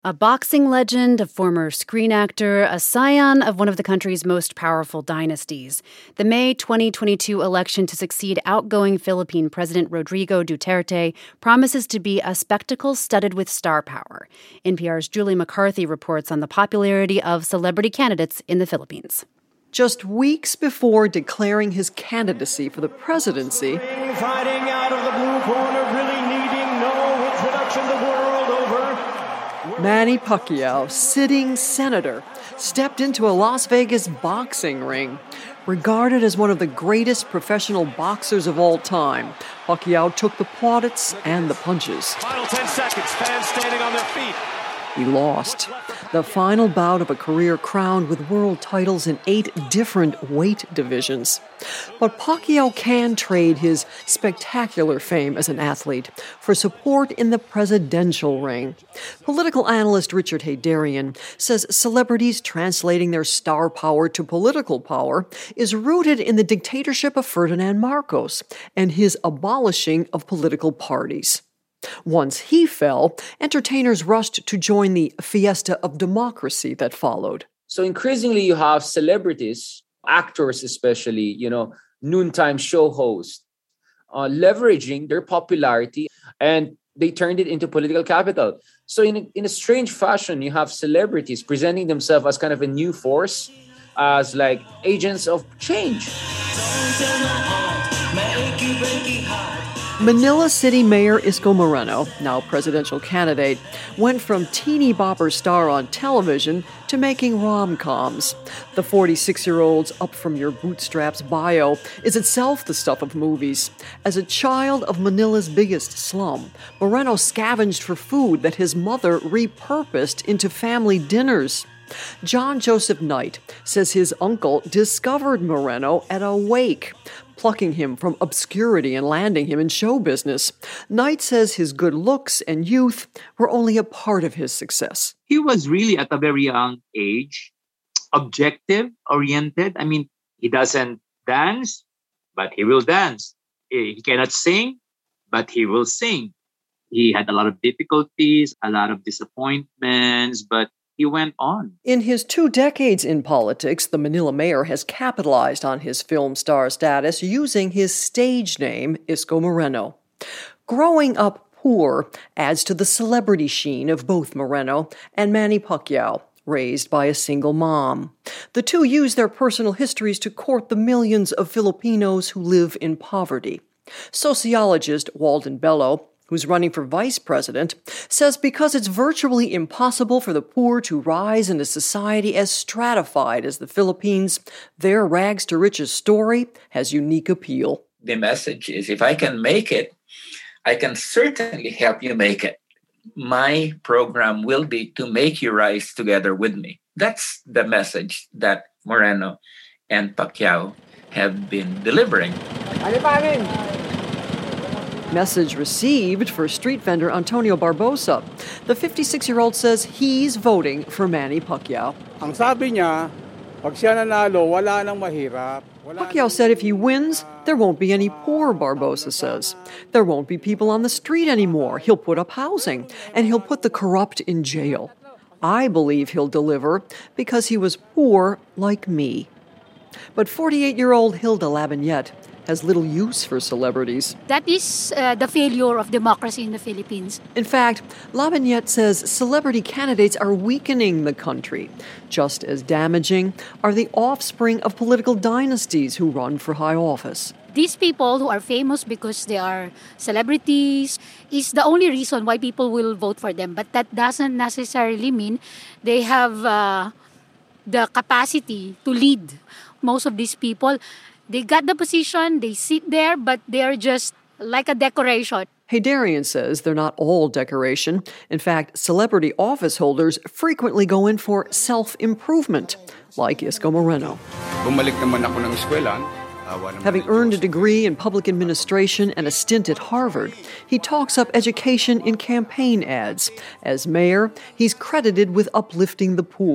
A boxing legend, a former screen actor, a scion of one of the country's most powerful dynasties. The May 2022 election to succeed outgoing Philippine President Rodrigo Duterte promises to be a spectacle studded with star power. NPR's Julie McCarthy reports on the popularity of celebrity candidates in the Philippines. Just weeks before declaring his candidacy for the presidency, fighting out of the blue corner, really needing no introduction the world over. Manny Pacquiao, sitting senator, stepped into a Las Vegas boxing ring. Regarded as one of the greatest professional boxers of all time, Pacquiao took the plaudits and the punches. Final 10 seconds, fans standing on their feet. He lost. The final bout of a career crowned with world titles in 8 different weight divisions. But Pacquiao can trade his spectacular fame as an athlete for support in the presidential ring. Political analyst Richard Heydarian says celebrities translating their star power to political power is rooted in the dictatorship of Ferdinand Marcos and his abolishing of political parties. Once he fell, entertainers rushed to join the fiesta of democracy that followed. So increasingly you have celebrities, actors especially, noontime show hosts, leveraging their popularity, and they turned it into political capital. So in a strange fashion, you have celebrities presenting themselves as kind of a new force, as like agents of change. Manila City Mayor Isko Moreno, now presidential candidate, went from teeny bopper star on television to making rom-coms. The 46-year-old's up-from-your-bootstraps bio is itself the stuff of movies. As a child of Manila's biggest slum, Moreno scavenged for food that his mother repurposed into family dinners. John Joseph Knight says his uncle discovered Moreno at a wake, plucking him from obscurity and landing him in show business. Knight says his good looks and youth were only a part of his success. He was really at a very young age, objective-oriented. I mean, he doesn't dance, but he will dance. He cannot sing, but he will sing. He had a lot of difficulties, a lot of disappointments, but he went on. In his 2 decades in politics, the Manila mayor has capitalized on his film star status using his stage name, Isko Moreno. Growing up poor adds to the celebrity sheen of both Moreno and Manny Pacquiao, raised by a single mom. The two use their personal histories to court the millions of Filipinos who live in poverty. Sociologist Walden Bello, who's running for vice president, says because it's virtually impossible for the poor to rise in a society as stratified as the Philippines, their rags to riches story has unique appeal. The message is, if I can make it, I can certainly help you make it. My program will be to make you rise together with me. That's the message that Moreno and Pacquiao have been delivering. Message received for street vendor Antonio Barbosa. The 56-year-old says he's voting for Manny Pacquiao. Ang sabi niya, pag siya nanalo, wala nang mahirap. Pacquiao said if he wins, there won't be any poor, Barbosa says. There won't be people on the street anymore. He'll put up housing, and he'll put the corrupt in jail. I believe he'll deliver because he was poor like me. But 48-year-old Hilda Labinyet has little use for celebrities. That is the failure of democracy in the Philippines. In fact, Labinyet says celebrity candidates are weakening the country. Just as damaging are the offspring of political dynasties who run for high office. These people who are famous because they are celebrities is the only reason why people will vote for them. But that doesn't necessarily mean they have the capacity to lead. Most of these people, they got the position, they sit there, but they're just like a decoration. Heydarian says they're not all decoration. In fact, celebrity office holders frequently go in for self-improvement, like Isko Moreno. Bumalik naman ako ng eskwela. Having earned a degree in public administration and a stint at Harvard, he talks up education in campaign ads. As mayor, he's credited with uplifting the poor.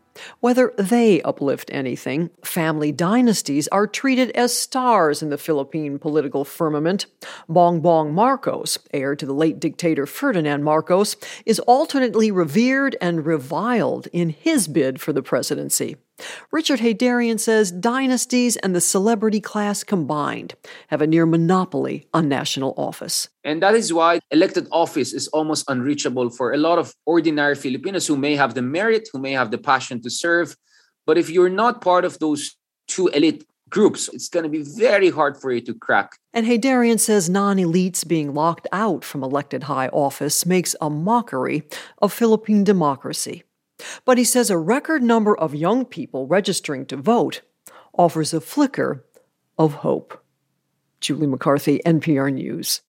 Whether they uplift anything, family dynasties are treated as stars in the Philippine political firmament. Bongbong Marcos, heir to the late dictator Ferdinand Marcos, is alternately revered and reviled in his bid for the presidency. Richard Heydarian says dynasties and the celebrity class combined have a near monopoly on national office. And that is why elected office is almost unreachable for a lot of ordinary Filipinos who may have the merit, who may have the passion to serve. But if you're not part of those two elite groups, it's going to be very hard for you to crack. And Heydarian says non-elites being locked out from elected high office makes a mockery of Philippine democracy. But he says a record number of young people registering to vote offers a flicker of hope. Julie McCarthy, NPR News.